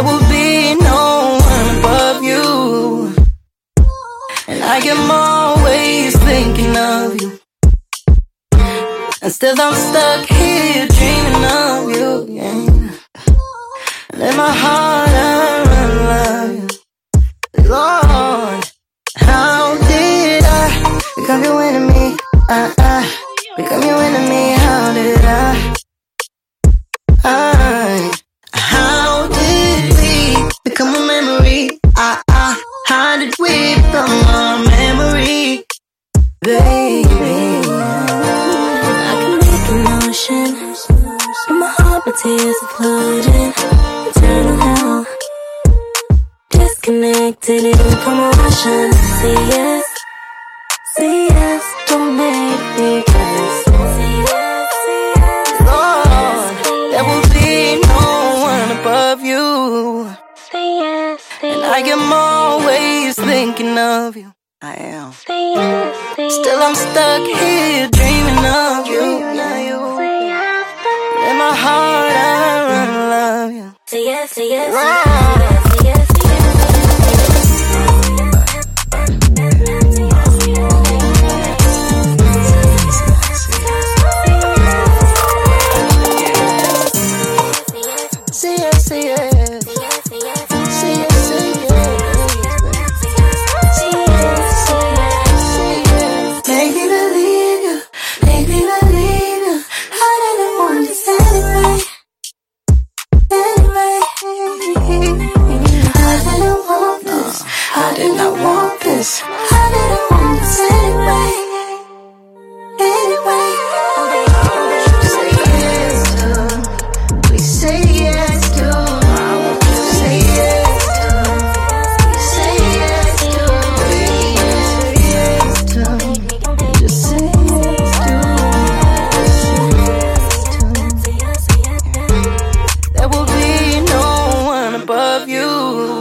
there will be no one above you. And I am always thinking of you, and still I'm stuck here dreaming of you, yeah. And in my heart I love you. Lord, how did I become your enemy? Become your enemy, how did how did we become a memory? How did we become a memory? Baby, I can make an ocean in my heart, but tears are floating. Eternal hell, disconnected in commotion. Say yes, don't make me curse. Say yes, Lord, there will be no one above you. say yes, and I am always thinking of you. I am. say yes, Still I'm stuck here dreaming of you. In my heart I love you. say yes, say yes, Lord. say yes, say yes. Say yes, say yes. Say yes, say yes. Make me believe you, make me believe you. I didn't want this anyway. I didn't want this. I did not want this. I didn't want this anyway. Say yes to, please say yes to. I want you to say yes to, say yes to, please say yes to, just say yes to. There will be no one above you.